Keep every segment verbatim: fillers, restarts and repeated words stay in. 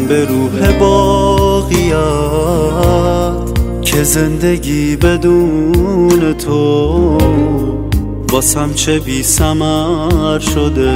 قسم به روح باقیات که زندگی بدون تو واسم چه بی ثمر شده.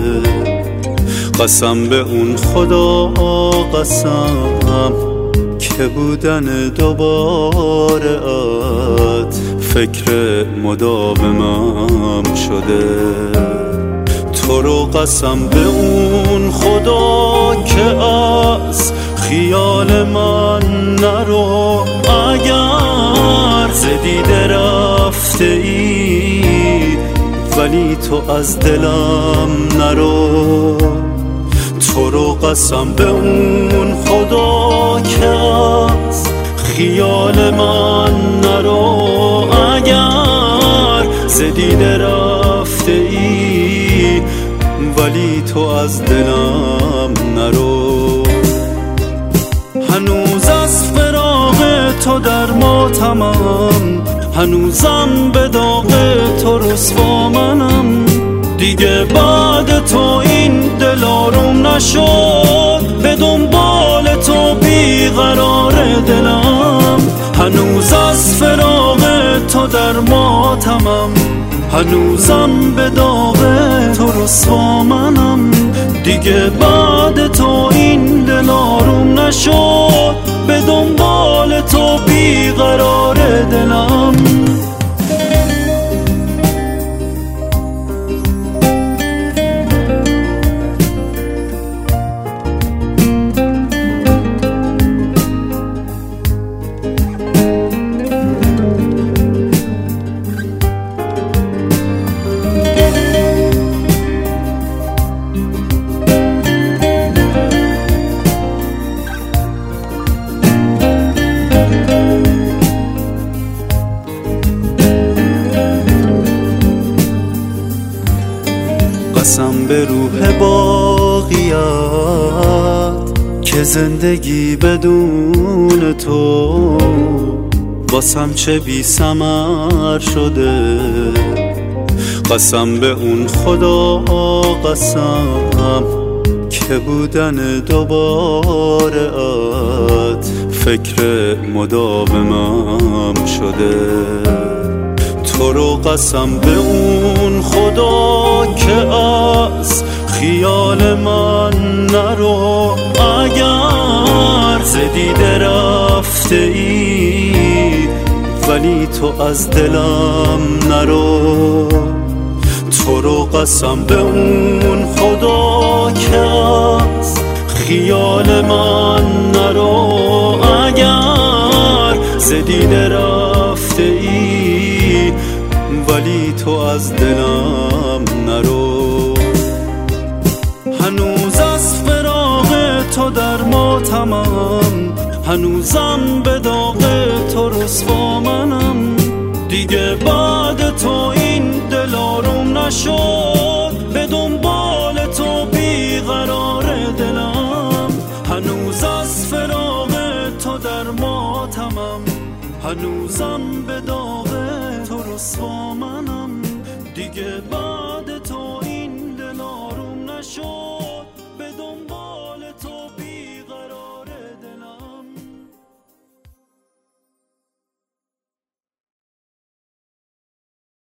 قسم به اون خدا قسم که بودن دوباره ات فکر مداومم شده. تو رو قسم به اون خدا که از خیال من نرو، اگر ز دیده رفته ای ولی تو از دلم نرو. تو رو قسم به اون خدا که از خیال من نرو، اگر ز دیده رفته ای ولی تو از دلم نرو. هنوز از فراق تو در ماتمم، هنوزم به داغ تو رسوا منم. دیگه بعد تو این دل آروم نشد، به دنبال تو بیقرار دلم. هنوز از فراق تو در ماتمم، هنوزم به داغ تو رسوا منم. دیگه بعد تو این دل آروم نشد، به دنبال تو بیقرار دلم. قسم به روح باقیات که زندگی بدون تو واسم چه بی ثمر شده. قسم به اون خدا قسم که بودن دوباره ات فکر مداومم شده. تو رو قسم به اون خدا که از خیال من نرو، اگر ز دیده رفته ای ولی تو از دلم نرو. تو رو قسم به اون خدا که از خیال من نرو، اگر ز دیده رفته ای ولی تو از دلم نرو. هنوز از فراق تو در ماتمم، هنوزم به داغ تو رسوا منم. دیگه بعد تو این دل آروم نشد، به دنبال تو بیقرار دلم. هنوز از فراق تو در ماتمم، هنوزم به داغ تو رسوا منم. دیگه